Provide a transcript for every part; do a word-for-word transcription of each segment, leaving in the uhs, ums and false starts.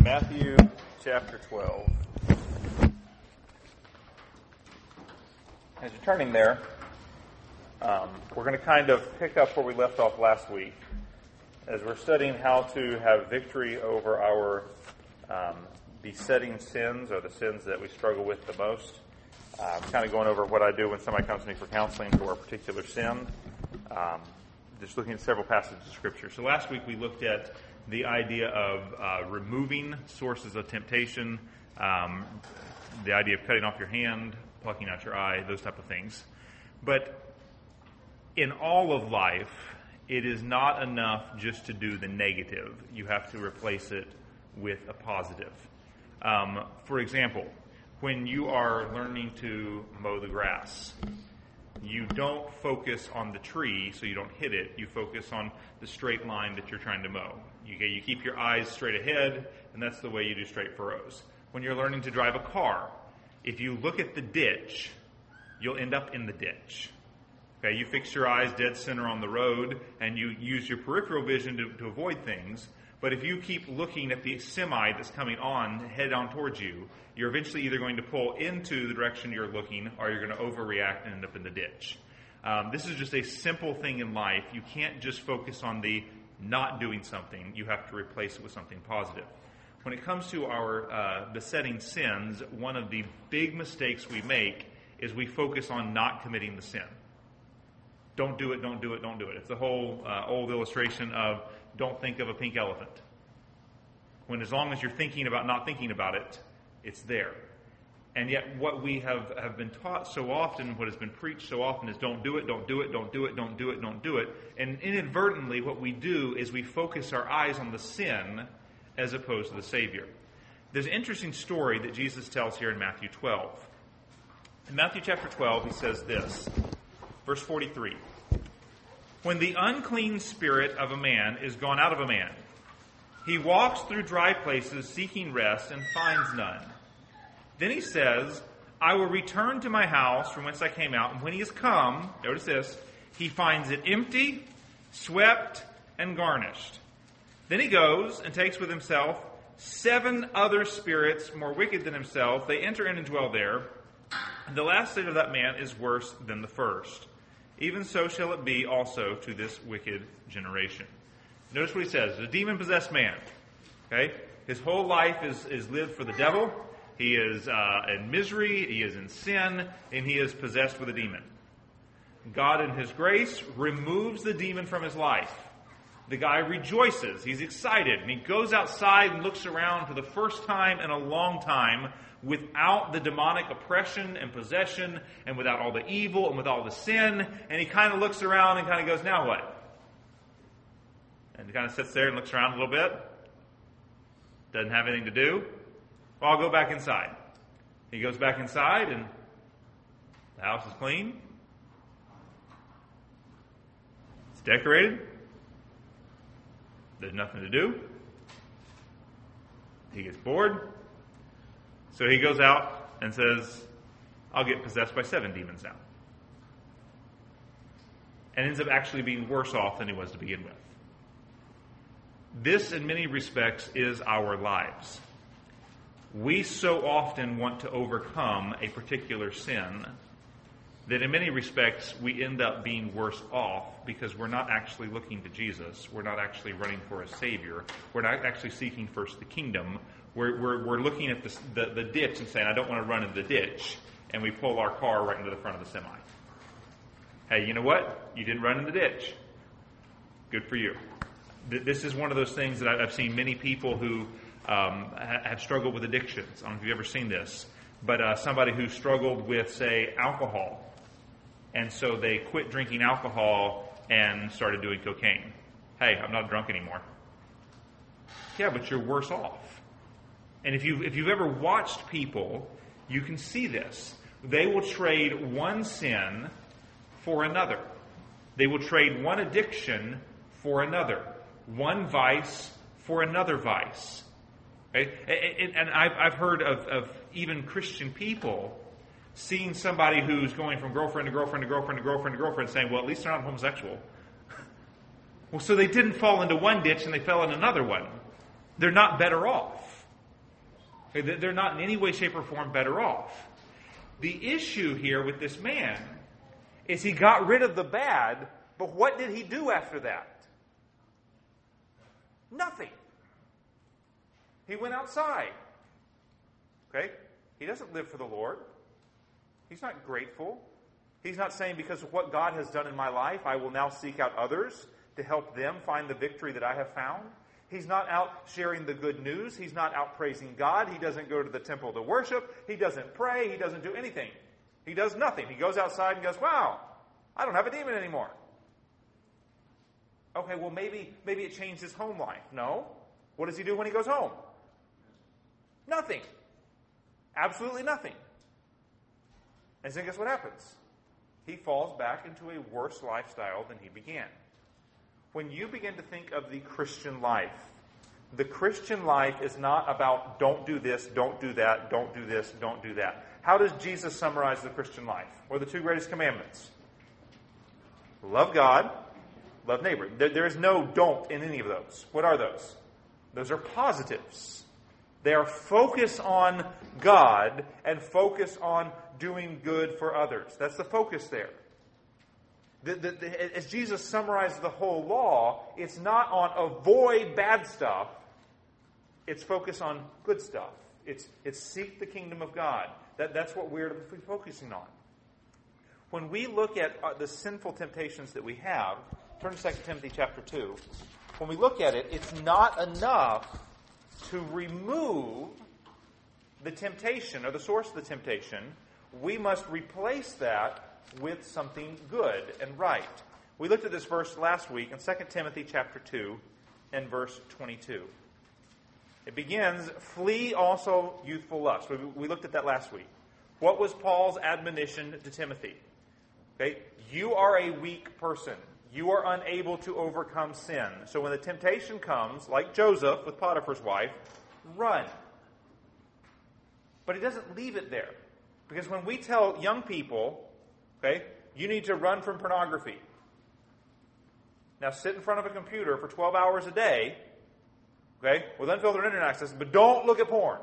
Matthew chapter twelve. As you're turning there, um, we're going to kind of pick up where we left off last week as we're studying how to have victory over our um, besetting sins, or the sins that we struggle with the most. I'm um, kind of going over what I do when somebody comes to me for counseling for a particular sin. Um, just looking at several passages of Scripture. So last week we looked at the idea of uh, removing sources of temptation, um, the idea of cutting off your hand, plucking out your eye, those type of things. But in all of life, it is not enough just to do the negative. You have to replace it with a positive. Um, for example, when you are learning to mow the grass, you don't focus on the tree so you don't hit it. You focus on the straight line that you're trying to mow. You, you keep your eyes straight ahead, and that's the way you do straight furrows. When you're learning to drive a car, if you look at the ditch, you'll end up in the ditch. Okay, you fix your eyes dead center on the road, and you use your peripheral vision to, to avoid things. But if you keep looking at the semi that's coming on, head on towards you, you're eventually either going to pull into the direction you're looking, or you're going to overreact and end up in the ditch. Um, this is just a simple thing in life. You can't just focus on the not doing something. You have to replace it with something positive. When it comes to our uh, besetting sins, one of the big mistakes we make is we focus on not committing the sin. Don't do it, don't do it, don't do it. It's the whole uh, old illustration of don't think of a pink elephant. When as long as you're thinking about not thinking about it, it's there. And yet what we have, have been taught so often, what has been preached so often is don't do it, don't do it, don't do it, don't do it, don't do it. And inadvertently what we do is we focus our eyes on the sin as opposed to the Savior. There's an interesting story that Jesus tells here in Matthew twelve. In Matthew chapter twelve, he says this, verse forty-three. When the unclean spirit of a man is gone out of a man, he walks through dry places seeking rest and finds none. Then he says, I will return to my house from whence I came out. And when he has come, notice this, he finds it empty, swept, and garnished. Then he goes and takes with himself seven other spirits more wicked than himself. They enter in and dwell there. And the last state of that man is worse than the first. Even so shall it be also to this wicked generation. Notice what he says. A demon-possessed man. Okay? His whole life is, is lived for the devil. He is uh, in misery. He is in sin. And he is possessed with a demon. God in his grace removes the demon from his life. The guy rejoices. He's excited. And he goes outside and looks around for the first time in a long time without the demonic oppression and possession and without all the evil and with all the sin. And he kind of looks around and kind of goes, now what? And he kind of sits there and looks around a little bit. Doesn't have anything to do. Well, I'll go back inside. He goes back inside and the house is clean. It's decorated. There's nothing to do. He gets bored. So he goes out and says, I'll get possessed by seven demons now. And ends up actually being worse off than he was to begin with. This, in many respects, is our lives. We so often want to overcome a particular sin that in many respects we end up being worse off because we're not actually looking to Jesus. We're not actually running for a Savior. We're not actually seeking first the kingdom. We're, we're, we're looking at the, the, the ditch and saying, I don't want to run into the ditch. And we pull our car right into the front of the semi. Hey, you know what? You didn't run in the ditch. Good for you. This is one of those things that I've seen many people who um, have struggled with addictions. I don't know if you've ever seen this. But uh, somebody who struggled with, say, alcohol. And so they quit drinking alcohol and started doing cocaine. Hey, I'm not drunk anymore. Yeah, but you're worse off. And if you've, if you've ever watched people, you can see this. They will trade one sin for another. They will trade one addiction for another. One vice for another vice. Okay? And I've, I've heard of, of even Christian people seeing somebody who's going from girlfriend to girlfriend to girlfriend to girlfriend to girlfriend saying, well, at least they're not homosexual. Well, so they didn't fall into one ditch and they fell in another one. They're not better off. Okay, they're not in any way, shape, or form better off. The issue here with this man is he got rid of the bad, but what did he do after that? Nothing. He went outside. Okay? He doesn't live for the Lord. He's not grateful. He's not saying, because of what God has done in my life, I will now seek out others to help them find the victory that I have found. He's not out sharing the good news. He's not out praising God. He doesn't go to the temple to worship. He doesn't pray. He doesn't do anything. He does nothing. He goes outside and goes, wow, I don't have a demon anymore. Okay, well, maybe, maybe it changed his home life. No. What does he do when he goes home? Nothing. Absolutely nothing. And so guess what happens? He falls back into a worse lifestyle than he began. When you begin to think of the Christian life, the Christian life is not about don't do this, don't do that, don't do this, don't do that. How does Jesus summarize the Christian life? What are the two greatest commandments? Love God, love neighbor. There, there is no don't in any of those. What are those? Those are positives. They are focus on God and focus on doing good for others. That's the focus there. The, the, the, as Jesus summarized the whole law, it's not on avoid bad stuff. It's focus on good stuff. It's, it's seek the kingdom of God. That, that's what we're to be focusing on. When we look at uh, the sinful temptations that we have, turn to Second Timothy chapter two. When we look at it, it's not enough to remove the temptation or the source of the temptation. We must replace that with something good and right. We looked at this verse last week in Second Timothy chapter two and verse twenty-two. It begins, flee also youthful lust. We, we looked at that last week. What was Paul's admonition to Timothy? Okay, you are a weak person. You are unable to overcome sin. So when the temptation comes, like Joseph with Potiphar's wife, run. But he doesn't leave it there. Because when we tell young people, okay, you need to run from pornography. Now sit in front of a computer for twelve hours a day, okay, with unfiltered internet access, but don't look at porn.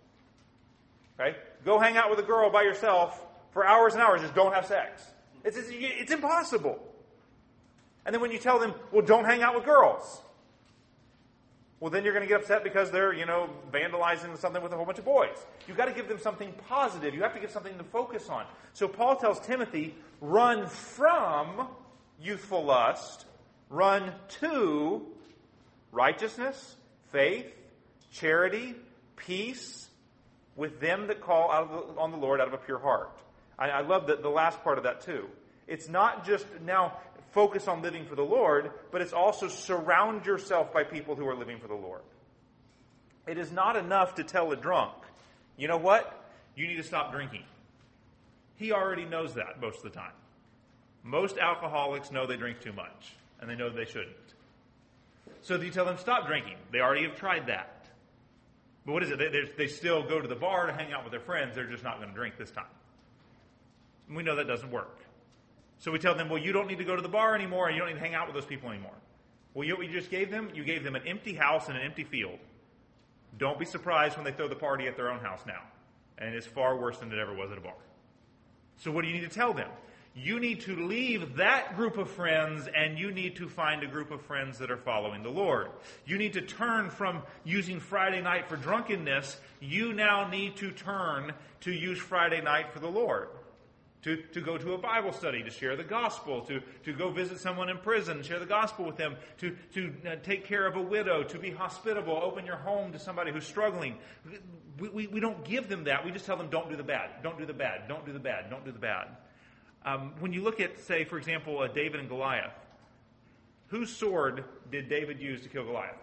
Okay? Go hang out with a girl by yourself for hours and hours, just don't have sex. It's, it's, it's impossible. And then when you tell them, well, don't hang out with girls, well, then you're going to get upset because they're, you know, vandalizing something with a whole bunch of boys. You've got to give them something positive. You have to give something to focus on. So Paul tells Timothy, run from youthful lust, run to righteousness, faith, charity, peace, with them that call out of the, on the Lord out of a pure heart. I, I love the, the last part of that too. It's not just now focus on living for the Lord, but it's also surround yourself by people who are living for the Lord. It is not enough to tell a drunk, you know what? You need to stop drinking. He already knows that most of the time. Most alcoholics know they drink too much, and they know they shouldn't. So you tell them stop drinking. They already have tried that. But what is it? They, they still go to the bar to hang out with their friends. They're just not going to drink this time. And we know that doesn't work. So we tell them, well, you don't need to go to the bar anymore, and you don't need to hang out with those people anymore. Well, you know what you just gave them? You gave them an empty house and an empty field. Don't be surprised when they throw the party at their own house now. And it's far worse than it ever was at a bar. So what do you need to tell them? You need to leave that group of friends, and you need to find a group of friends that are following the Lord. You need to turn from using Friday night for drunkenness. You now need to turn to use Friday night for the Lord. To, to go to a Bible study, to share the gospel, to, to go visit someone in prison, share the gospel with them, to, to uh, take care of a widow, to be hospitable, open your home to somebody who's struggling. We, we, we don't give them that. We just tell them, don't do the bad, don't do the bad, don't do the bad, don't do the bad. Um, when you look at, say, for example, uh, David and Goliath, whose sword did David use to kill Goliath?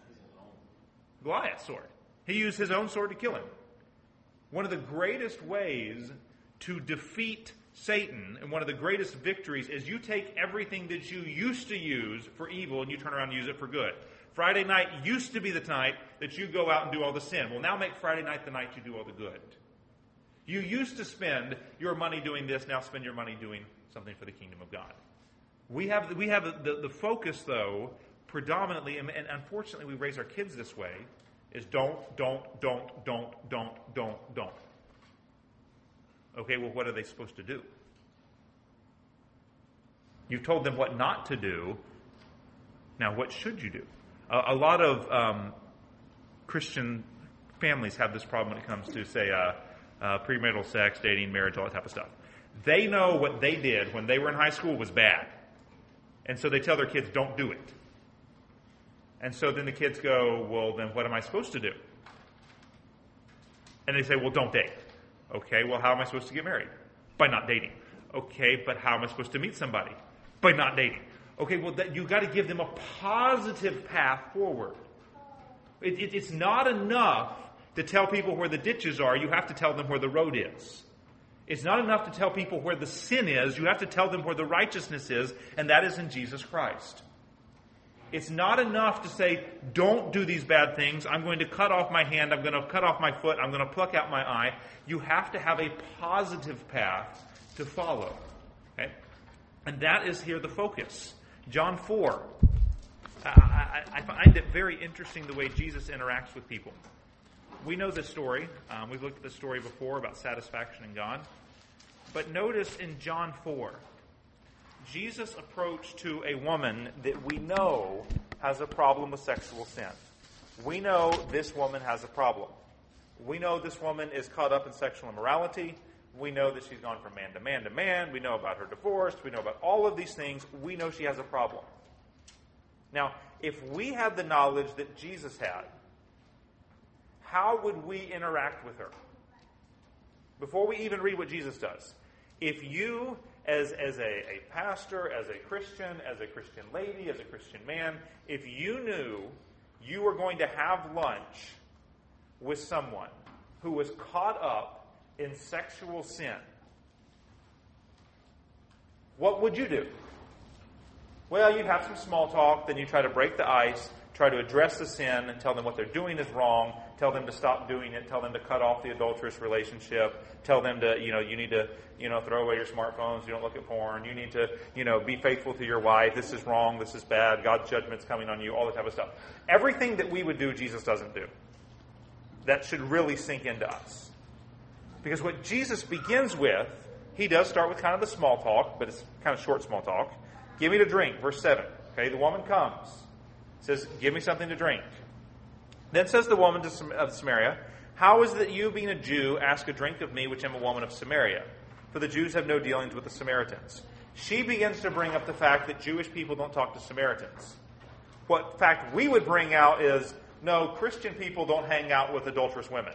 Goliath's sword. He used his own sword to kill him. One of the greatest ways to defeat Satan, and one of the greatest victories, is you take everything that you used to use for evil and you turn around and use it for good. Friday night used to be the night that you go out and do all the sin. Well, now make Friday night the night you do all the good. You used to spend your money doing this, now spend your money doing something for the kingdom of God. We have we have the, the focus, though, predominantly, and, and unfortunately we raise our kids this way, is don't, don't, don't, don't, don't, don't, don't. Okay, well, what are they supposed to do? You've told them what not to do. Now, what should you do? A, a lot of um, Christian families have this problem when it comes to, say, uh, uh, premarital sex, dating, marriage, all that type of stuff. They know what they did when they were in high school was bad. And so they tell their kids, don't do it. And so then the kids go, well, then what am I supposed to do? And they say, well, don't date. Okay, well, how am I supposed to get married? By not dating. Okay, but how am I supposed to meet somebody? By not dating. Okay, well, that, you've got to give them a positive path forward. It, it, it's not enough to tell people where the ditches are. You have to tell them where the road is. It's not enough to tell people where the sin is. You have to tell them where the righteousness is, and that is in Jesus Christ. It's not enough to say, don't do these bad things. I'm going to cut off my hand. I'm going to cut off my foot. I'm going to pluck out my eye. You have to have a positive path to follow. Okay? And that is here the focus. John four. I, I, I find it very interesting the way Jesus interacts with people. We know this story. Um, we've looked at this story before about satisfaction in God. But notice in John four, Jesus approached to a woman that we know has a problem with sexual sin. We know this woman has a problem. We know this woman is caught up in sexual immorality. We know that she's gone from man to man to man. We know about her divorce. We know about all of these things. We know she has a problem. Now, if we had the knowledge that Jesus had, how would we interact with her? Before we even read what Jesus does, if you, as, as a, a pastor, as a Christian, as a Christian lady, as a Christian man, if you knew you were going to have lunch with someone who was caught up in sexual sin, what would you do? Well, you'd have some small talk, then you try to break the ice, try to address the sin and tell them what they're doing is wrong, tell them to stop doing it, tell them to cut off the adulterous relationship, tell them to, you know, you need to, you know, throw away your smartphones, you don't look at porn, you need to, you know, be faithful to your wife, this is wrong, this is bad, God's judgment's coming on you, all that type of stuff. Everything that we would do, Jesus doesn't do. That should really sink into us. Because what Jesus begins with, he does start with kind of the small talk, but it's kind of short small talk. Give me to drink, verse seven. Okay, the woman comes. Says, give me something to drink. Then says the woman of Samaria, how is it that you, being a Jew, ask a drink of me, which am a woman of Samaria? For the Jews have no dealings with the Samaritans. She begins to bring up the fact that Jewish people don't talk to Samaritans. What fact we would bring out is, no, Christian people don't hang out with adulterous women.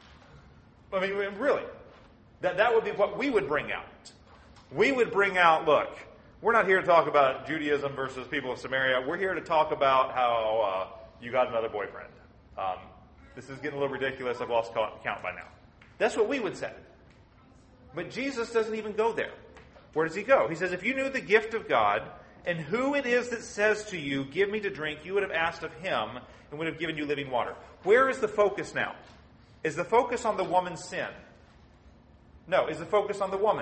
I mean, really. That, that would be what we would bring out. We would bring out, look, we're not here to talk about Judaism versus people of Samaria. We're here to talk about how uh, you got another boyfriend. Um, this is getting a little ridiculous. I've lost count by now. That's what we would say. But Jesus doesn't even go there. Where does he go? He says, if you knew the gift of God and who it is that says to you, give me to drink, you would have asked of him and would have given you living water. Where is the focus now? Is the focus on the woman's sin? No. Is the focus on the woman?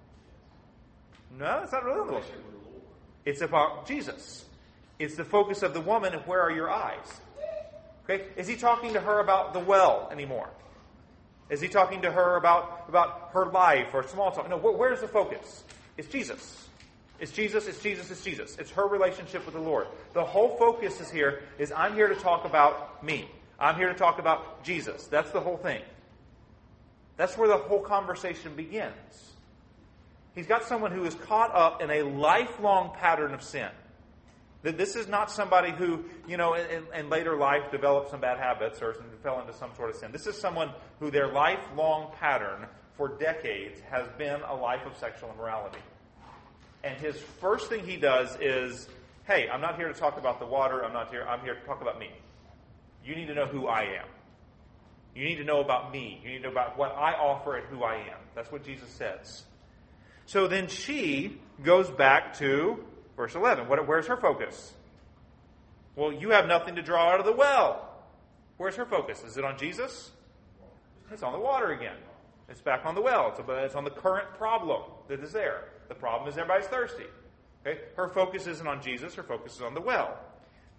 No, it's not really on the woman. It's about Jesus. It's the focus of the woman, and where are your eyes? Okay? Is he talking to her about the well anymore? Is he talking to her about, about her life or small talk? No, where, where's the focus? It's Jesus. It's Jesus, it's Jesus, it's Jesus. It's her relationship with the Lord. The whole focus is here is I'm here to talk about me. I'm here to talk about Jesus. That's the whole thing. That's where the whole conversation begins. He's got someone who is caught up in a lifelong pattern of sin. That this is not somebody who, you know, in, in later life developed some bad habits or fell into some sort of sin. This is someone who their lifelong pattern for decades has been a life of sexual immorality. And his first thing he does is, hey, I'm not here to talk about the water. I'm not here. I'm here to talk about me. You need to know who I am. You need to know about me. You need to know about what I offer and who I am. That's what Jesus says. So then she goes back to verse eleven. What, where's her focus? Well, you have nothing to draw out of the well. Where's her focus? Is it on Jesus? It's on the water again. It's back on the well. It's, it's on the current problem that is there. The problem is everybody's thirsty. Okay? Her focus isn't on Jesus. Her focus is on the well.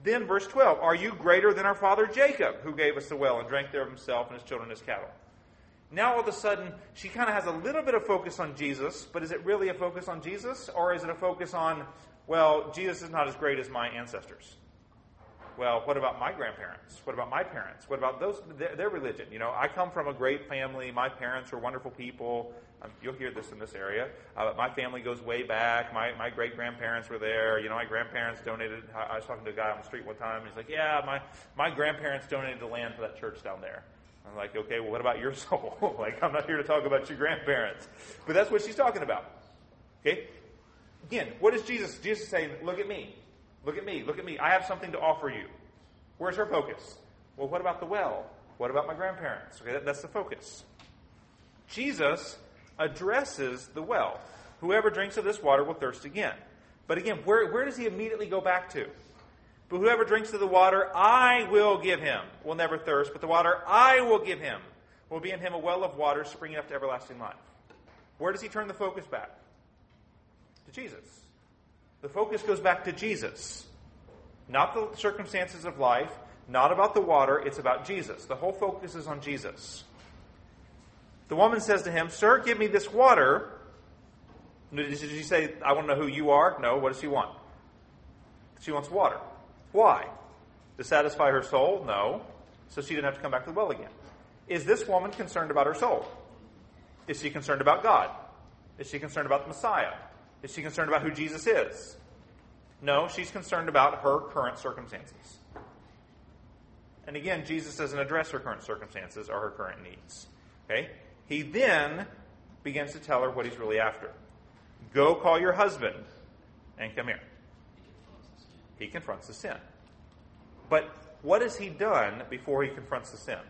Then, verse twelve, are you greater than our father Jacob, who gave us the well and drank thereof himself and his children and his cattle? Now, all of a sudden, she kind of has a little bit of focus on Jesus, but is it really a focus on Jesus? Or is it a focus on, well, Jesus is not as great as my ancestors? Well, what about my grandparents? What about my parents? What about those their, their religion? You know, I come from a great family. My parents were wonderful people. Um, you'll hear this in this area. Uh, my family goes way back. My my great grandparents were there. You know, my grandparents donated. I, I was talking to a guy on the street one time. He's like, "Yeah, my my grandparents donated the land for that church down there." I'm like, "Okay, well, what about your soul?" Like, I'm not here to talk about your grandparents, but that's what she's talking about. Okay. Again, what is Jesus? Jesus is saying, "Look at me. Look at me. Look at me. I have something to offer you." Where's her focus? Well, what about the well? What about my grandparents? Okay, that, that's the focus. Jesus addresses the well. Whoever drinks of this water will thirst again. But again, where, where does he immediately go back to? But whoever drinks of the water I will give him will never thirst, but the water I will give him will be in him a well of water springing up to everlasting life. Where does he turn the focus back? To Jesus. The focus goes back to Jesus. Not the circumstances of life, not about the water, it's about Jesus. The whole focus is on Jesus. The woman says to him, "Sir, give me this water." Did she say, "I want to know who you are"? No, what does she want? She wants water. Why? To satisfy her soul? No. So she didn't have to come back to the well again. Is this woman concerned about her soul? Is she concerned about God? Is she concerned about the Messiah? Is she concerned about who Jesus is? No, she's concerned about her current circumstances. And again, Jesus doesn't address her current circumstances or her current needs. Okay? He then begins to tell her what he's really after. Go call your husband and come here. He confronts the sin. But what has he done before he confronts the sin?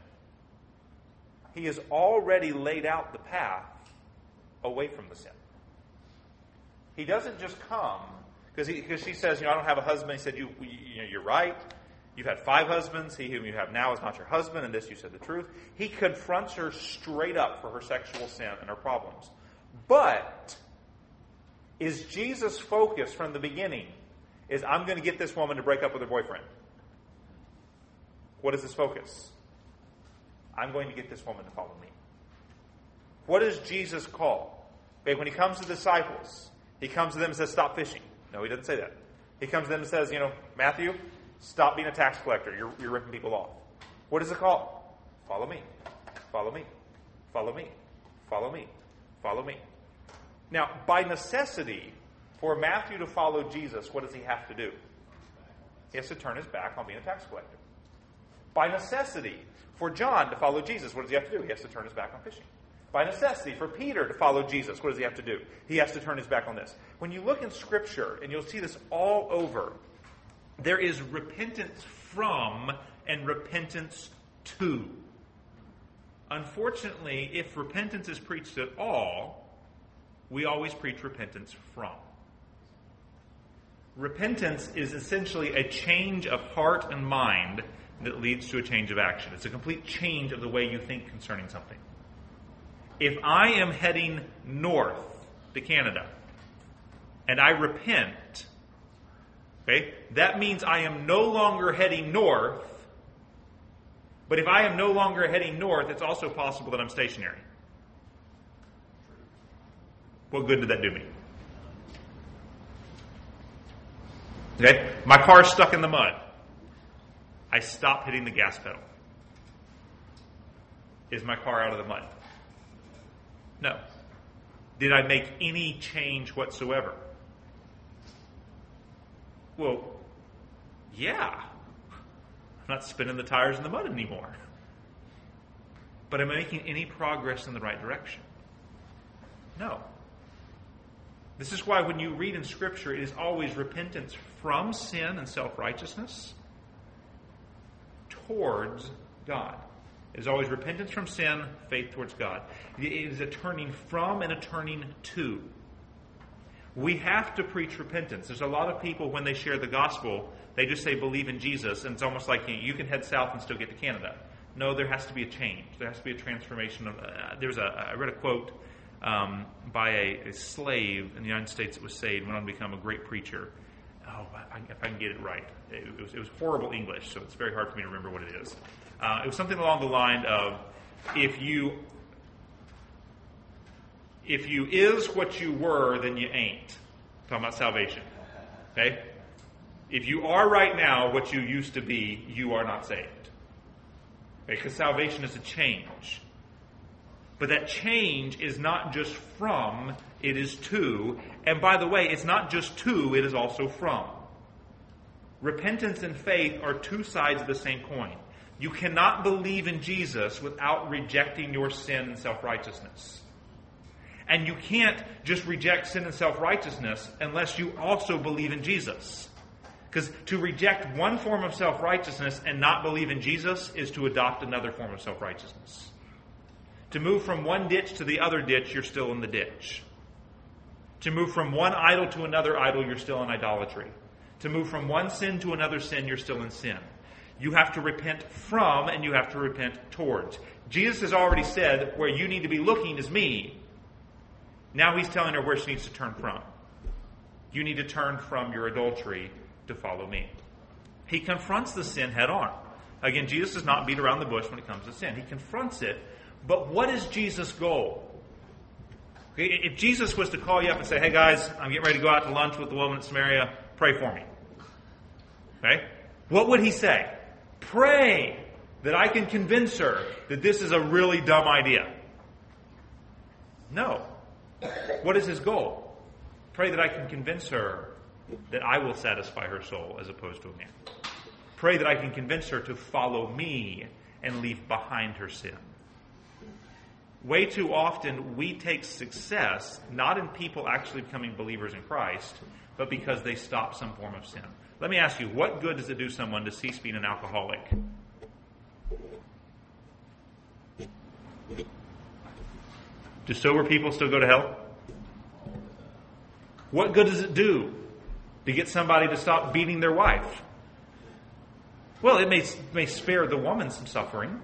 He has already laid out the path away from the sin. He doesn't just come, because because she says, you know, I don't have a husband. He said, you, you know, you're right. You've had five husbands. He whom you have now is not your husband, and this you said the truth. He confronts her straight up for her sexual sin and her problems. But is Jesus' focus from the beginning is, I'm going to get this woman to break up with her boyfriend? What is his focus? I'm going to get this woman to follow me. What does Jesus call? Okay, when he comes to the disciples, he comes to them and says, stop fishing. No, he doesn't say that. He comes to them and says, you know, Matthew, stop being a tax collector. You're, you're ripping people off. What is it called? Follow me. Follow me. Follow me. Follow me. Follow me. Now, by necessity, for Matthew to follow Jesus, what does he have to do? He has to turn his back on being a tax collector. By necessity, for John to follow Jesus, what does he have to do? He has to turn his back on fishing. By necessity, for Peter to follow Jesus, what does he have to do? He has to turn his back on this. When you look in Scripture, and you'll see this all over, there is repentance from and repentance to. Unfortunately, if repentance is preached at all, we always preach repentance from. Repentance is essentially a change of heart and mind that leads to a change of action. It's a complete change of the way you think concerning something. If I am heading north to Canada and I repent, okay, that means I am no longer heading north. But if I am no longer heading north, it's also possible that I'm stationary. What good did that do me? Okay, my car's stuck in the mud. I stop hitting the gas pedal. Is my car out of the mud? No. Did I make any change whatsoever? Well, yeah. I'm not spinning the tires in the mud anymore. But am I making any progress in the right direction? No. This is why when you read in Scripture, it is always repentance from sin and self-righteousness towards God. It is always repentance from sin, faith towards God. It is a turning from and a turning to. We have to preach repentance. There's a lot of people, when they share the gospel, they just say believe in Jesus, and it's almost like you can head south and still get to Canada. No, there has to be a change. There has to be a transformation. Of, uh, there's a, I read a quote um, by a, a slave in the United States that was saved, went on to become a great preacher. oh, I, if I can get it right. It was, it was horrible English, so it's very hard for me to remember what it is. Uh, it was something along the line of, if you if you is what you were, then you ain't. Talking about salvation. Okay? If you are right now what you used to be, you are not saved. Okay? Because salvation is a change. But that change is not just from, it is to. And by the way, it's not just to, it is also from. Repentance and faith are two sides of the same coin. You cannot believe in Jesus without rejecting your sin and self-righteousness. And you can't just reject sin and self-righteousness unless you also believe in Jesus. Because to reject one form of self-righteousness and not believe in Jesus is to adopt another form of self-righteousness. To move from one ditch to the other ditch, you're still in the ditch. To move from one idol to another idol, you're still in idolatry. To move from one sin to another sin, you're still in sin. You have to repent from and you have to repent towards. Jesus has already said where you need to be looking is me. Now he's telling her where she needs to turn from. You need to turn from your adultery to follow me. He confronts the sin head on. Again, Jesus does not beat around the bush when it comes to sin. He confronts it. But what is Jesus' goal? Okay, if Jesus was to call you up and say, hey guys, I'm getting ready to go out to lunch with the woman at Samaria, pray for me. Okay? What would he say? Pray that I can convince her that this is a really dumb idea. No. What is his goal? Pray that I can convince her that I will satisfy her soul as opposed to a man. Pray that I can convince her to follow me and leave behind her sin. Way too often we take success not in people actually becoming believers in Christ, but because they stop some form of sin. Let me ask you, what good does it do someone to cease being an alcoholic? Do sober people still go to hell? What good does it do to get somebody to stop beating their wife? Well, it may, may spare the woman some suffering.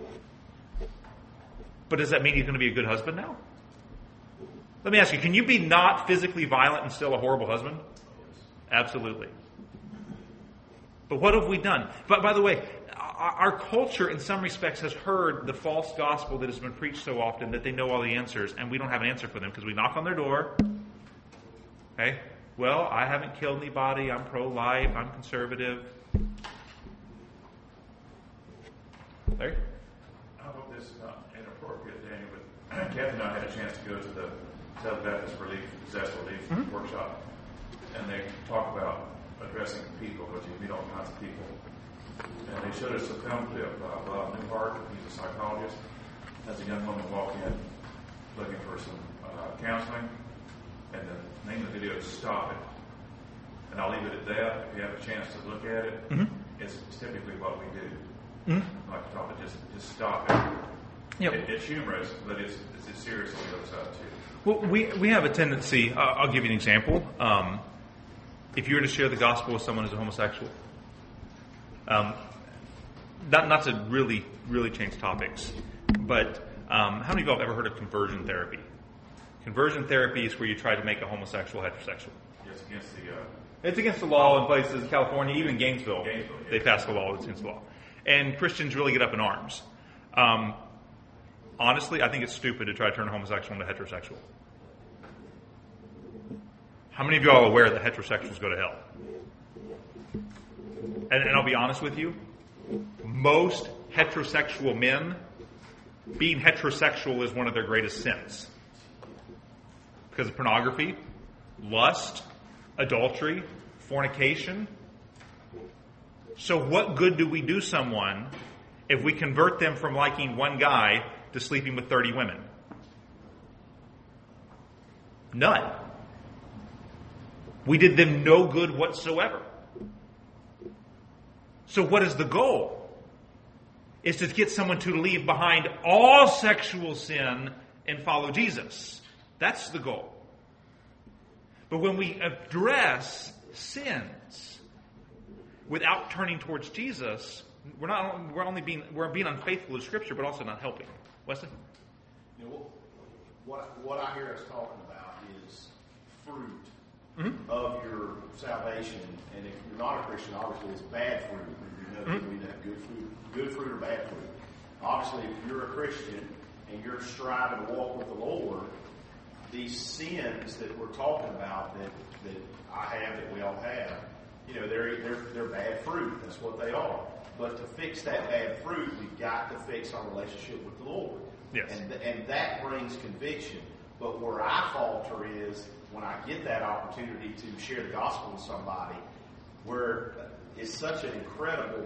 But does that mean he's going to be a good husband now? Let me ask you, can you be not physically violent and still a horrible husband? Absolutely. But what have we done? But by the way, our culture in some respects has heard the false gospel that has been preached so often that they know all the answers, and we don't have an answer for them because we knock on their door. Okay? Well, I haven't killed anybody. I'm pro-life. I'm conservative. Larry? I hope this is not inappropriate, Daniel, but Kathy and I had a chance to go to the South Baptist Relief, Disaster Relief mm-hmm. workshop, and they talk about addressing people, because you meet all kinds of people. And they showed us a film clip of Bob Newhart. He's a psychologist. As a young woman walked in looking for some uh, counseling, and the name of the video is Stop It. And I'll leave it at that. If you have a chance to look at it, mm-hmm. it's, it's typically what we do. Mm-hmm. Like stop it, just just stop it. Yep. It, it's humorous, but it's it's serious on the other side too. Well, we we have a tendency. Uh, I'll give you an example. Um, if you were to share the gospel with someone who's a homosexual, um, not not to really really change topics, but um, how many of you have ever heard of conversion therapy? Conversion therapy is where you try to make a homosexual heterosexual. Yes, against the. Uh, it's against the law in places in California, even in Gainesville. Gainesville yeah. They passed a law that's against the law. And Christians really get up in arms. Um, honestly, I think it's stupid to try to turn a homosexual into heterosexual. How many of you all are aware that heterosexuals go to hell? And, and I'll be honest with you, most heterosexual men, being heterosexual is one of their greatest sins. Because of pornography, lust, adultery, fornication. So what good do we do someone if we convert them from liking one guy to sleeping with thirty women? None. We did them no good whatsoever. So what is the goal? Is to get someone to leave behind all sexual sin and follow Jesus. That's the goal. But when we address sins without turning towards Jesus, we're not we're only being we're being unfaithful to Scripture, but also not helping. Wesley? You know, what what I hear us talking about is fruit mm-hmm. of your salvation. And if you're not a Christian, obviously it's bad fruit. You know, mm-hmm. we need to have good fruit, good fruit or bad fruit. Obviously, if you're a Christian and you're striving to walk with the Lord, these sins that we're talking about that, that I have, that we all have, you know, they're, they're, they're bad fruit. That's what they are. But to fix that bad fruit, we've got to fix our relationship with the Lord. Yes. And, and that brings conviction. But where I falter is when I get that opportunity to share the gospel with somebody, where it's such an incredible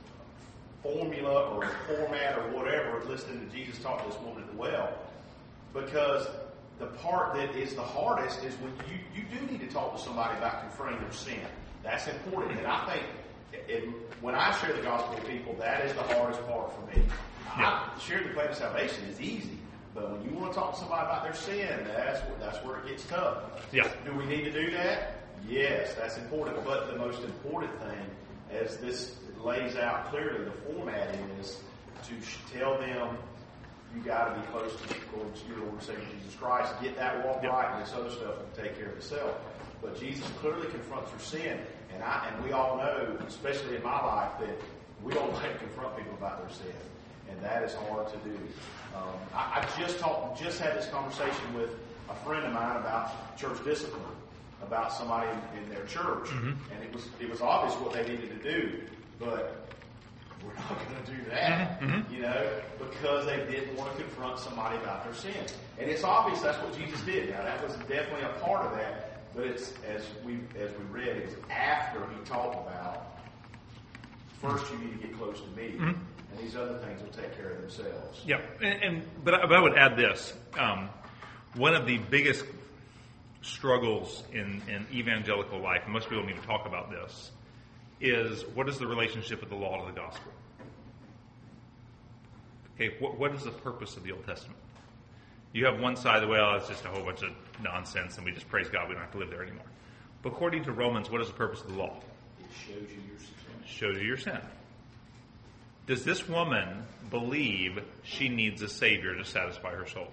formula or format or whatever, listening to Jesus talk to this woman at the well, because the part that is the hardest is when you, you do need to talk to somebody about confronting their sin. That's important. And I think it, when I share the gospel with people, that is the hardest part for me. Yeah. I, sharing the plan of salvation is easy, but when you want to talk to somebody about their sin, that's where, that's where it gets tough. Yeah. Do we need to do that? Yes, that's important. But the most important thing, as this lays out clearly, the formatting is to tell them you got to be close to your Lord and Savior Jesus Christ. Get that walk yep. right, and this other stuff will take care of itself. But Jesus clearly confronts your sin, and I and we all know, especially in my life, that we don't like to confront people about their sin, and that is hard to do. Um, I, I just talked, just had this conversation with a friend of mine about church discipline, about somebody in, in their church, mm-hmm. and it was it was obvious what they needed to do, but we're not going to do that, mm-hmm. you know, because they didn't want to confront somebody about their sin. And it's obvious that's what Jesus did. Now, that was definitely a part of that, but it's, as we as we read, it's after he talked about, first you need to get close to me, mm-hmm. and these other things will take care of themselves. Yeah, and, and but, I, but I would add this. Um, one of the biggest struggles in, in evangelical life, and most people need to talk about this, is what is the relationship of the law to the gospel? Okay, what, what is the purpose of the Old Testament? You have one side of the, well, it's just a whole bunch of nonsense, and we just praise God we don't have to live there anymore. But according to Romans, what is the purpose of the law? It shows you your sin. Shows you your sin. Does this woman believe she needs a Savior to satisfy her soul?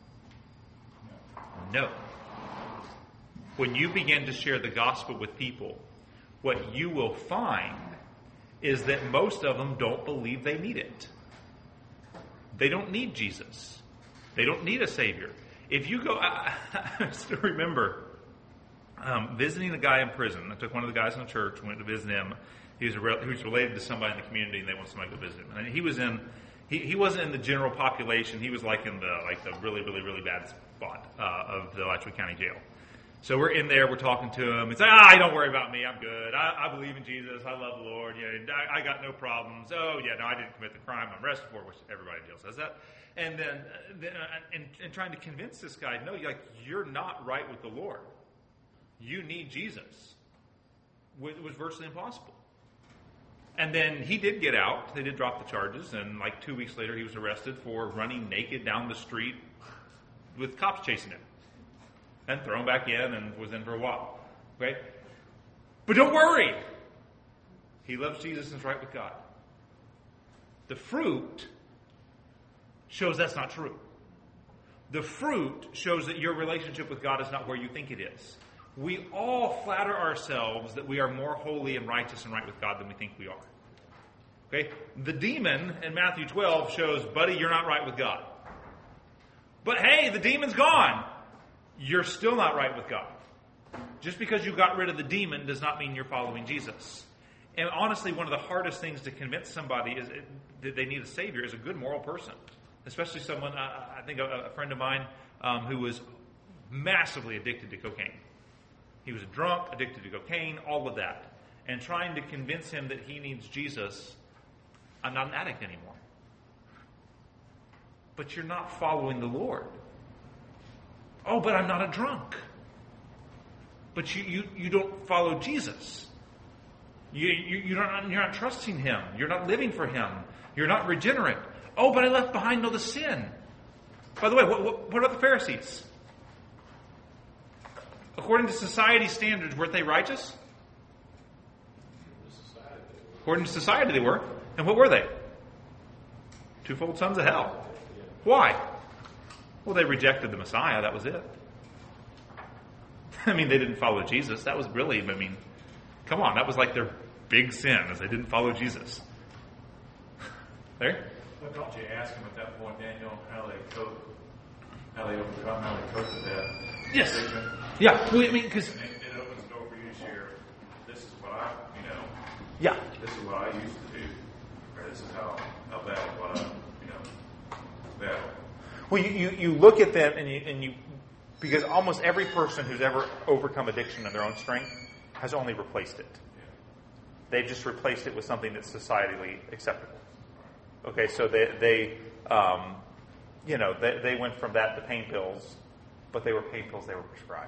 No. When you begin to share the gospel with people, what you will find is that most of them don't believe they need it. They don't need Jesus. They don't need a Savior. If you go, I, I still remember um, visiting a guy in prison. I took one of the guys in the church, went to visit him. He was, a, he was related to somebody in the community, and they wanted somebody to visit him. And he was in, he, he wasn't in the general population. He was like in the like the really, really, really bad spot uh, of the Alachua County Jail. So we're in there, we're talking to him. He's like, ah, don't worry about me, I'm good. I, I believe in Jesus, I love the Lord. Yeah, I, I got no problems. Oh, yeah, no, I didn't commit the crime I'm arrested for, which everybody in jail says that. And then, then and, and trying to convince this guy, no, you're like, you're not right with the Lord. You need Jesus. It was virtually impossible. And then he did get out. They did drop the charges, and like two weeks later, he was arrested for running naked down the street with cops chasing him. And thrown back in and was in for a while. Okay? But don't worry. He loves Jesus and is right with God. The fruit shows that's not true. The fruit shows that your relationship with God is not where you think it is. We all flatter ourselves that we are more holy and righteous and right with God than we think we are. Okay? The demon in Matthew twelve shows, buddy, you're not right with God. But hey, the demon's gone. You're still not right with God. Just because you got rid of the demon does not mean you're following Jesus. And honestly, one of the hardest things to convince somebody is that they need a Savior is a good moral person. Especially someone, uh, I think a, a friend of mine um, who was massively addicted to cocaine. He was a drunk, addicted to cocaine, all of that. And trying to convince him that he needs Jesus, I'm not an addict anymore. But you're not following the Lord. Oh, but I'm not a drunk. But you, you, you don't follow Jesus. You, you, you're, not, you're not trusting Him. You're not living for Him. You're not regenerate. Oh, but I left behind all the sin. By the way, what, what, what about the Pharisees? According to society standards, weren't they righteous? According to society, they were. And what were they? Twofold sons of hell. Why? Well, they rejected the Messiah. That was it. I mean, they didn't follow Jesus. That was really, I mean, come on, that was like their big sin, is they didn't follow Jesus. There? But don't you ask them at that point, Daniel, how they cope, how they overcome, how they cope with that? Yes. Decision? Yeah. Well, I mean, because And it, it opens the door for you to share, this is what I, you know, yeah, this is what I used to do, or this is how, how bad what I, you know, battle. well, you, you, you look at them and you, and you, because almost every person who's ever overcome addiction in their own strength has only replaced it. They've just replaced it with something that's societally acceptable. Okay, so they, they um, you know, they, they went from that to pain pills, but they were pain pills they were prescribed.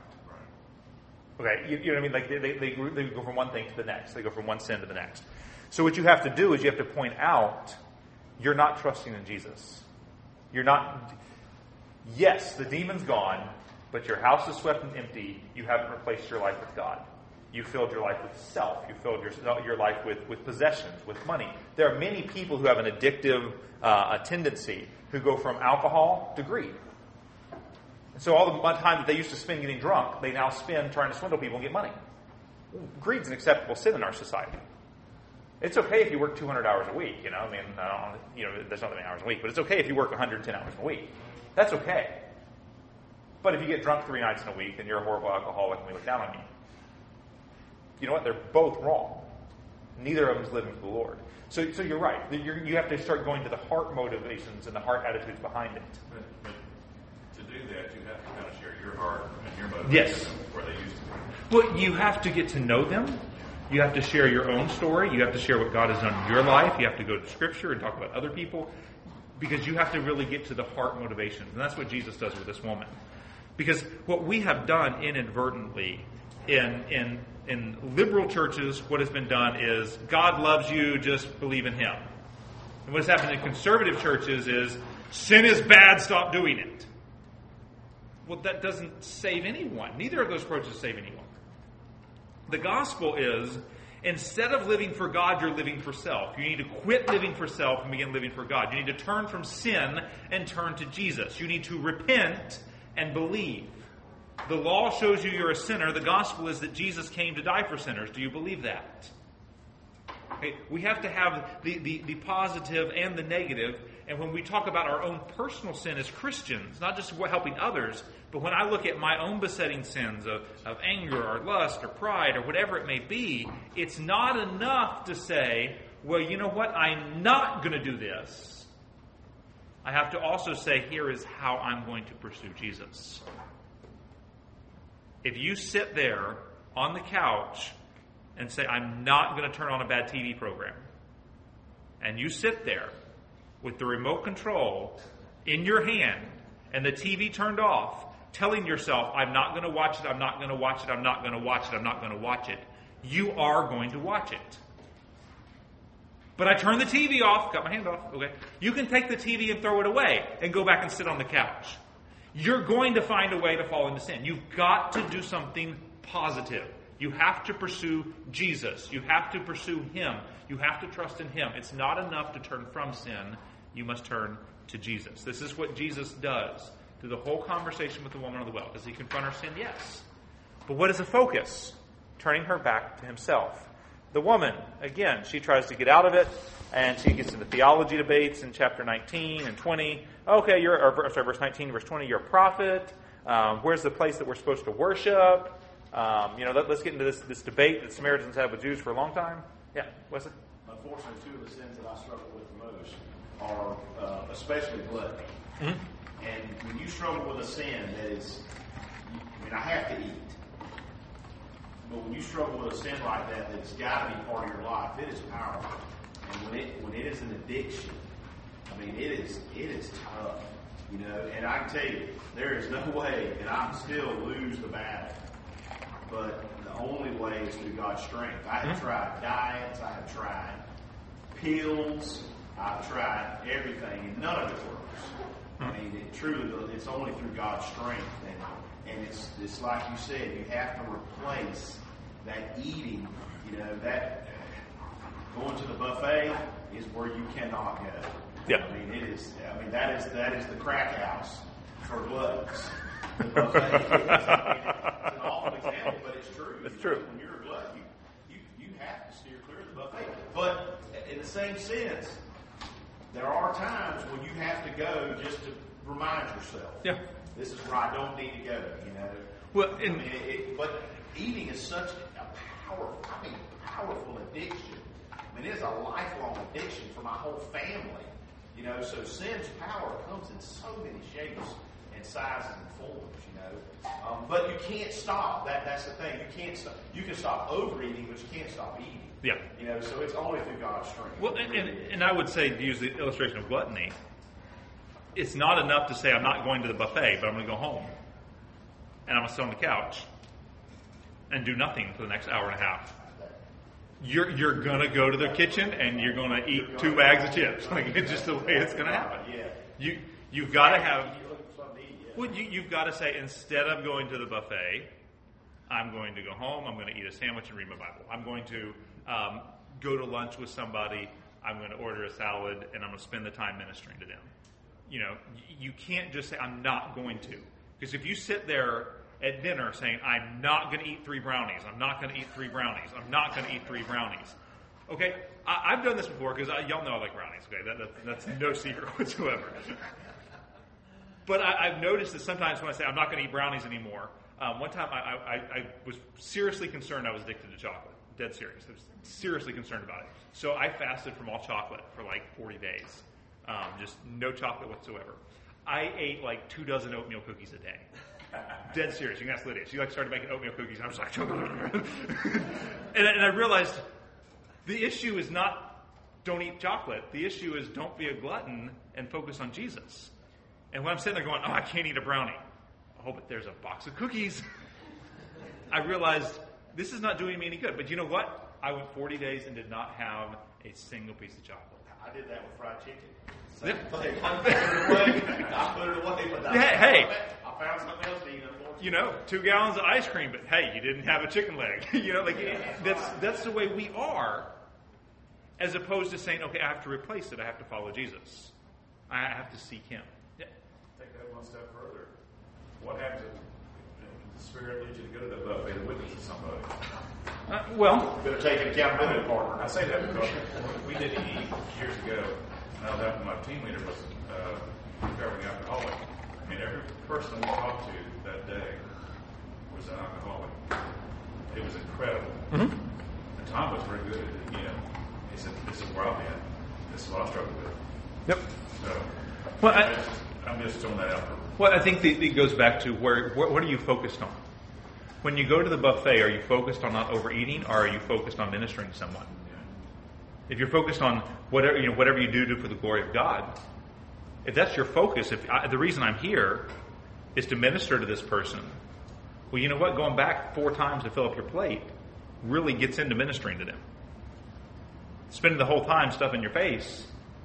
Okay, you, you know what I mean? Like they, they, they, they go from one thing to the next. They go from one sin to the next. So what you have to do is you have to point out you're not trusting in Jesus. You're not. Yes, the demon's gone, but your house is swept and empty. You haven't replaced your life with God. You filled your life with self. You filled your, your life with, with possessions, with money. There are many people who have an addictive uh, a tendency who go from alcohol to greed. And so all the time that they used to spend getting drunk, they now spend trying to swindle people and get money. Greed's an acceptable sin in our society. It's okay if you work two hundred hours a week, you know. I mean, I don't, you know, there's not that many hours a week, but it's okay if you work one hundred ten hours a week. That's okay. But if you get drunk three nights in a week, then you're a horrible alcoholic and we look down on you. You know what? They're both wrong. Neither of them is living for the Lord. So, so you're right. You're, you have to start going to the heart motivations and the heart attitudes behind it. But, but to do that, you have to kind of share your heart and your motivation Yes. where they used to be. Well, you have to get to know them. You have to share your own story. You have to share what God has done in your life. You have to go to Scripture and talk about other people. Because you have to really get to the heart motivations. And that's what Jesus does with this woman. Because what we have done inadvertently in in in liberal churches, what has been done is God loves you, just believe in Him. And what has happened in conservative churches is sin is bad, stop doing it. Well, that doesn't save anyone. Neither of those approaches save anyone. The gospel is, instead of living for God, you're living for self. You need to quit living for self and begin living for God. You need to turn from sin and turn to Jesus. You need to repent and believe. The law shows you you're a sinner. The gospel is that Jesus came to die for sinners. Do you believe that? Okay, we have to have the, the, the positive and the negative. And when we talk about our own personal sin as Christians, not just helping others, but when I look at my own besetting sins of, of anger or lust or pride or whatever it may be, it's not enough to say, well, you know what, I'm not going to do this. I have to also say, here is how I'm going to pursue Jesus. If you sit there on the couch and say, I'm not going to turn on a bad T V program, and you sit there with the remote control in your hand and the T V turned off, telling yourself, I'm not going to watch it, I'm not going to watch it, I'm not going to watch it, I'm not going to watch it, you are going to watch it. But I turned the T V off, got my hand off, okay. You can take the T V and throw it away and go back and sit on the couch. You're going to find a way to fall into sin. You've got to do something positive. You have to pursue Jesus. You have to pursue Him. You have to trust in Him. It's not enough to turn from sin. You must turn to Jesus. This is what Jesus does through the whole conversation with the woman on the well. Does He confront her sin? Yes. But what is the focus? Turning her back to Himself. The woman, again, she tries to get out of it, and she gets into theology debates in chapter nineteen and twenty. Okay, you're, or sorry, verse nineteen, verse twenty, you're a prophet. Um, where's the place that we're supposed to worship? Um, you know, let, let's get into this, this debate that Samaritans have with Jews for a long time. Yeah, Wesley? Unfortunately, two of the sins that I struggle with the most are uh, especially gluttony. Mm-hmm. And when you struggle with a sin that is, I mean, I have to eat. But when you struggle with a sin like that, that's got to be part of your life. It is powerful, and when it when it is an addiction, I mean, it is it is tough, you know. And I can tell you, there is no way, and I still lose the battle. But the only way is through God's strength. I have tried diets, I have tried pills, I've tried everything, and none of it works. I mean, it truly, it's only through God's strength. And, And it's it's like you said, you have to replace that eating, you know, that going to the buffet is where you cannot go. Yeah. I mean, it is, I mean, that is that is the crack house for gluttons. The buffet is, I mean, it's an awful awful example, but it's true. It's You true. know, when you're a glutton, you, you, you have to steer clear of the buffet. But in the same sense, there are times when you have to go just to remind yourself. Yeah. This is where I don't need to go, you know. Well, I and mean, it, it, but eating is such a powerful, I mean, powerful addiction. I mean, it is a lifelong addiction for my whole family. You know, so sin's power comes in so many shapes and sizes and forms, you know. Um, but you can't stop. That That's the thing. You can't stop. You can stop overeating, but you can't stop eating. yeah. You know, so it's only through God's strength. Well, and, and, and I would say, to use the illustration of gluttony, it's not enough to say I'm not going to the buffet, but I'm going to go home. And I'm going to sit on the couch and do nothing for the next hour and a half. You're you're going to go to the kitchen and you're going to eat two bags of chips. Like, it's just the way it's going to happen. Yeah. You, you've got to have... You look for something to eat, yeah. Well, you, you've got to say, instead of going to the buffet, I'm going to go home, I'm going to eat a sandwich and read my Bible. I'm going to um, go to lunch with somebody, I'm going to order a salad, and I'm going to spend the time ministering to them. You know, you can't just say, I'm not going to. Because if you sit there at dinner saying, I'm not going to eat three brownies, I'm not going to eat three brownies, I'm not going to eat three brownies. Okay, I, I've done this before because y'all know I like brownies, okay? That, that, that's no secret whatsoever. But I, I've noticed that sometimes when I say I'm not going to eat brownies anymore, um, one time I, I, I was seriously concerned I was addicted to chocolate. Dead serious. I was seriously concerned about it. So I fasted from all chocolate for like forty days. Um, just no chocolate whatsoever. I ate like two dozen oatmeal cookies a day. Dead serious. You can ask Lydia. She like started making oatmeal cookies, and I was like, and, and I realized the issue is not don't eat chocolate. The issue is don't be a glutton and focus on Jesus. And when I'm sitting there going, oh, I can't eat a brownie. Oh, but there's a box of cookies. I realized this is not doing me any good. But you know what? I went forty days and did not have a single piece of chocolate. I did that with fried chicken. Yeah. Thing. I put it away. I put it away, but I, Hey, hey. I found something else to eat. Unfortunately. You know, two gallons of ice cream, but hey, you didn't have a chicken leg. you know, like it, that's that's the way we are, as opposed to saying, okay, I have to replace it. I have to follow Jesus. I have to seek Him. Yeah. Take that one step further. What happens if the Spirit leads you to go to the buffet to witness to somebody? Uh, well, Better take an accountability partner. I say that because we did E years ago, and I was after my team leader was uh, recovering alcoholic. I mean, every person we talked to that day was an alcoholic. It was incredible. Mm-hmm. And Tom was very good at it, you know. He said, this is where I've been. This is what I struggle with. yep. So, Well, I, I- just, I'm just throwing that out for Well, I think the, it goes back to where, where what are you focused on? When you go to the buffet, are you focused on not overeating, or are you focused on ministering to someone? If you're focused on whatever you know, whatever you do, do for the glory of God. If that's your focus, if I, the reason I'm here is to minister to this person, well, you know what? Going back four times to fill up your plate really gets into ministering to them. Spending the whole time stuffing your face.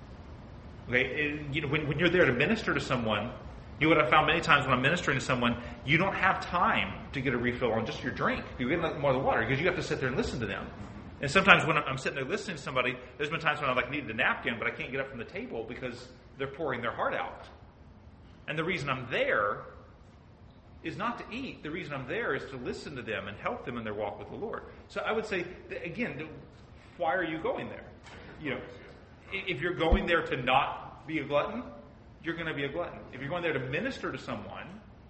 Okay, and, you know, when, when you're there to minister to someone, you know what I found many times when I'm ministering to someone, you don't have time to get a refill on just your drink. You get more of the water because you have to sit there and listen to them. And sometimes when I'm sitting there listening to somebody, there's been times when I like needed a napkin, but I can't get up from the table because they're pouring their heart out. And the reason I'm there is not to eat. The reason I'm there is to listen to them and help them in their walk with the Lord. So I would say, again, why are you going there? You know, if you're going there to not be a glutton, you're going to be a glutton. If you're going there to minister to someone,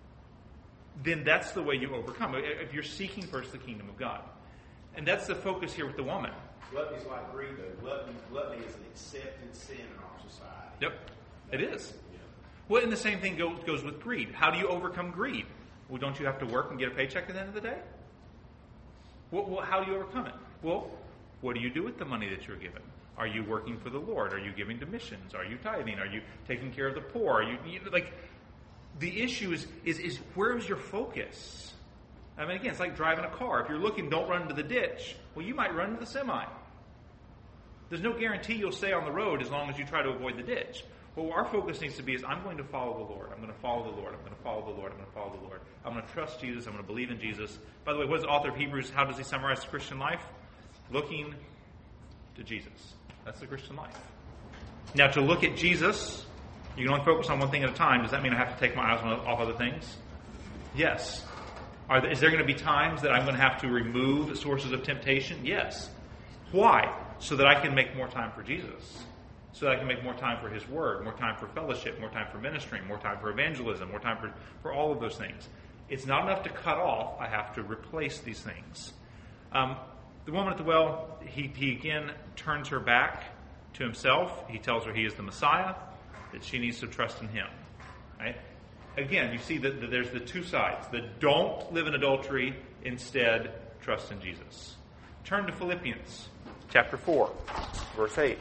then that's the way you overcome. If you're seeking first the kingdom of God. And that's the focus here with the woman. Gluttony is like greed, though. Gluttony, gluttony is an accepted sin in our society. Yep, it is. Yeah. Well, and the same thing go, goes with greed. How do you overcome greed? Well, don't you have to work and get a paycheck at the end of the day? Well, well, how do you overcome it? Well, what do you do with the money that you're given? Are you working for the Lord? Are you giving to missions? Are you tithing? Are you taking care of the poor? Are you, you like the issue is is is where is your focus? I mean, again, it's like driving a car. If you're looking, don't run into the ditch. Well, you might run into the semi. There's no guarantee you'll stay on the road as long as you try to avoid the ditch. Well, our focus needs to be is I'm going to follow the Lord. I'm going to follow the Lord. I'm going to follow the Lord. I'm going to follow the Lord. I'm going to trust Jesus. I'm going to believe in Jesus. By the way, what is the author of Hebrews? How does he summarize the Christian life? Looking to Jesus. That's the Christian life. Now, to look at Jesus, you can only focus on one thing at a time. Does that mean I have to take my eyes off other things? Yes. Are there, is there going to be times that I'm going to have to remove the sources of temptation? Yes. Why? So that I can make more time for Jesus. So that I can make more time for His Word, more time for fellowship, more time for ministering, more time for evangelism, more time for, for all of those things. It's not enough to cut off. I have to replace these things. Um, the woman at the well, he, he again turns her back to himself. He tells her he is the Messiah, that she needs to trust in Him. Right? Again, you see that, that there's the two sides. The don't live in adultery, instead trust in Jesus. Turn to Philippians chapter four, verse eight.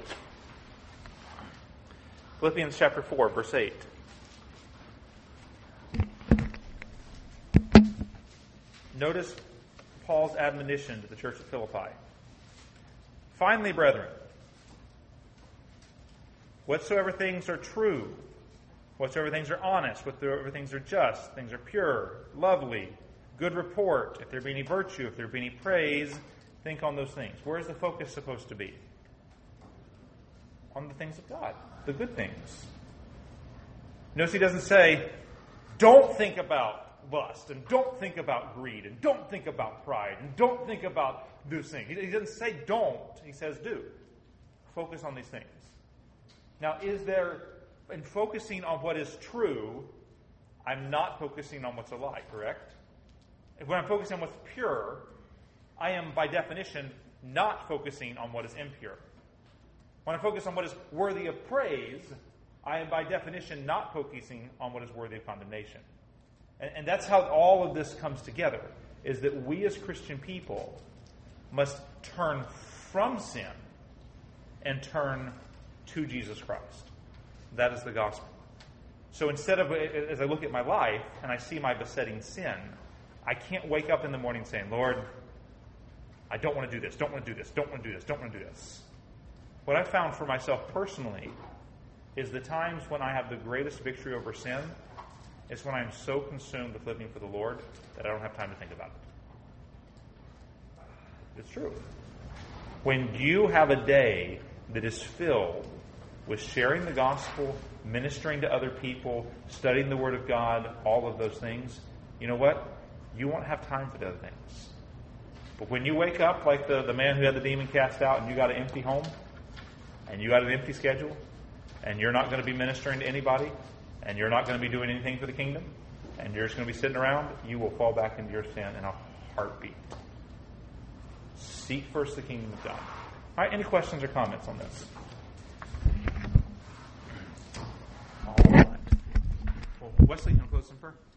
Philippians chapter four, verse eight. Notice Paul's admonition to the church at Philippi. Finally, brethren, whatsoever things are true, whatsoever things are honest, whatsoever things are just, things are pure, lovely, good report, if there be any virtue, if there be any praise, think on those things. Where is the focus supposed to be? On the things of God, the good things. Notice he doesn't say, don't think about lust, and don't think about greed, and don't think about pride, and don't think about those things. He doesn't say don't, he says do. Focus on these things. Now, is there, in focusing on what is true, I'm not focusing on what's a lie, correct? When I'm focusing on what's pure, I am, by definition, not focusing on what is impure. When I focus on what is worthy of praise, I am, by definition, not focusing on what is worthy of condemnation. And, and that's how all of this comes together, is that we as Christian people must turn from sin and turn to Jesus Christ. That is the gospel. So instead of, as I look at my life and I see my besetting sin, I can't wake up in the morning saying, Lord, I don't want to do this, don't want to do this, don't want to do this, don't want to do this. What I've found for myself personally is the times when I have the greatest victory over sin is when I'm so consumed with living for the Lord that I don't have time to think about it. It's true. When you have a day that is filled with sharing the gospel, ministering to other people, studying the Word of God, all of those things, you know what? You won't have time for the other things. But when you wake up like the, the man who had the demon cast out and you got an empty home, and you got an empty schedule, and you're not going to be ministering to anybody, and you're not going to be doing anything for the kingdom, and you're just going to be sitting around, you will fall back into your sin in a heartbeat. Seek first the kingdom of God. All right, any questions or comments on this? All right. Well, Wesley, can you close in prayer?